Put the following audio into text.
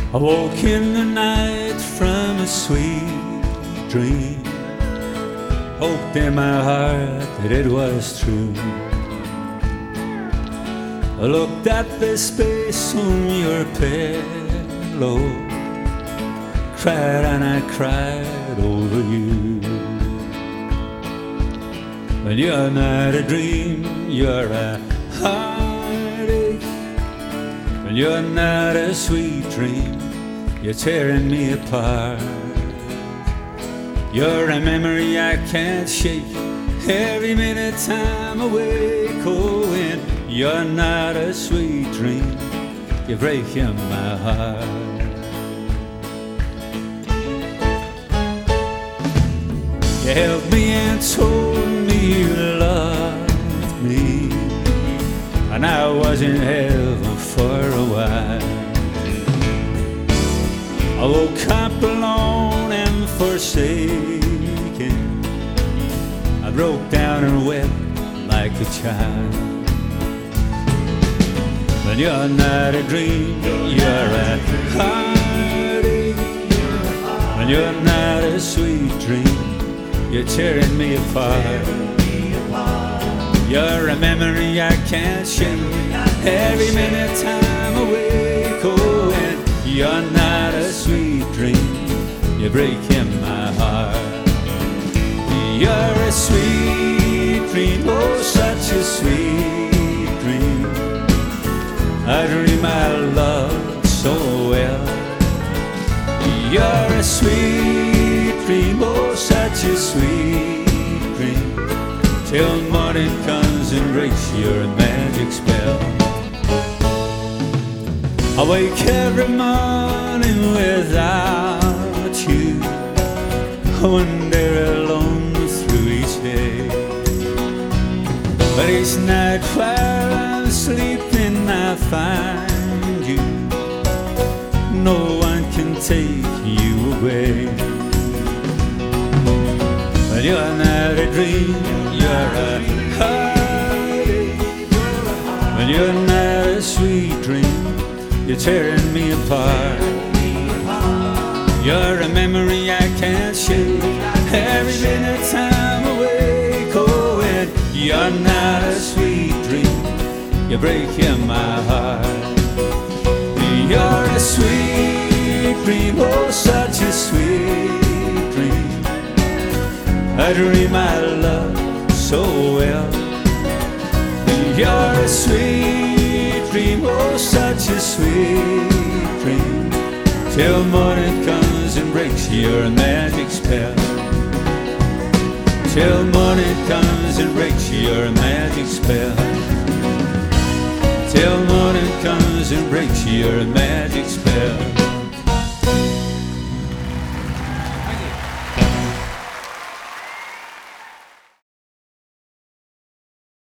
I woke in the night from a sweet dream, hoped in my heart that it was true. I looked at the space on your pillow, cried and I cried over you. But you're not a dream, you're a heartache. But you're not a sweet dream, you're tearing me apart. You're a memory I can't shake, every minute I'm awake. Oh, and you're not a sweet dream, you're breaking my heart. You held me and told me you loved me, and I was in heaven for a while. I woke up alone and forsaken, I broke down and wept like a child. But you're not a dream, you're a heartache. But you're not a sweet dream, you're tearing me apart. You're a memory I can't shake, every minute I'm awake. Oh, and you're not a sweet dream, you're breaking my heart. You're a sweet dream, oh, such a sweet dream. I dream my love so well. You're a sweet dream, oh, such a sweet dream, till morning comes and breaks your magic spell. I wake every morning without you, I wander alone through each day. But each night while I'm sleeping I find you, no one can take you away. But you're not a dream, you're a heartache. But you're not a sweet dream, you're tearing me apart. You're a memory I can't shake, every minute I'm awake. Oh, and you're not a sweet dream, you're breaking my heart. You're a sweet dream, oh, such a sweet dream. I dream my love so well. You're a sweet dream, oh, such a sweet dream, till morning comes and breaks your magic spell. Till morning comes and breaks your magic spell. Till morning comes and breaks your magic spell.